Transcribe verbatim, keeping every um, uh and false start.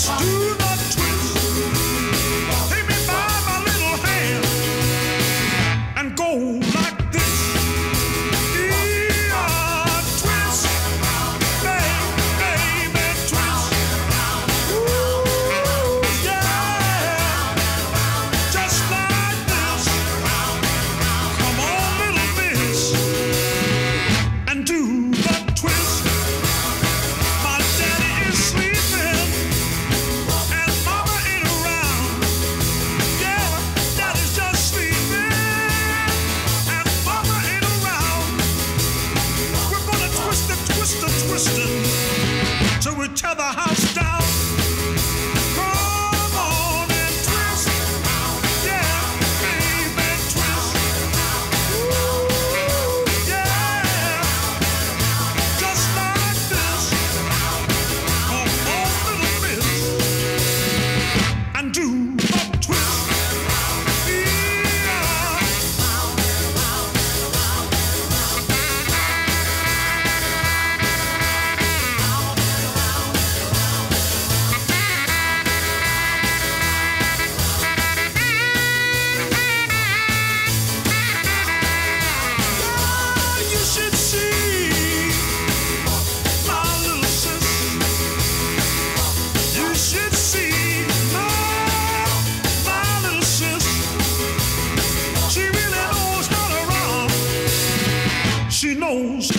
do the twist. Take me by my little hand and go like this. Yeah, twist, baby, baby, twist. Ooh, yeah, just like this. Come on, little miss, and do the twist. My daddy is sleeping and mama ain't around. Yeah, daddy's just sleeping and mama ain't around. We're gonna twist it, twist it, twist it till we tear the house down. Come on and twist, yeah, baby, twist. Ooh, yeah, just like this. Come on, little miss, and do the twist. Yeah. You should see my little sis. You should see my, my little sis. She really knows how to rock. She knows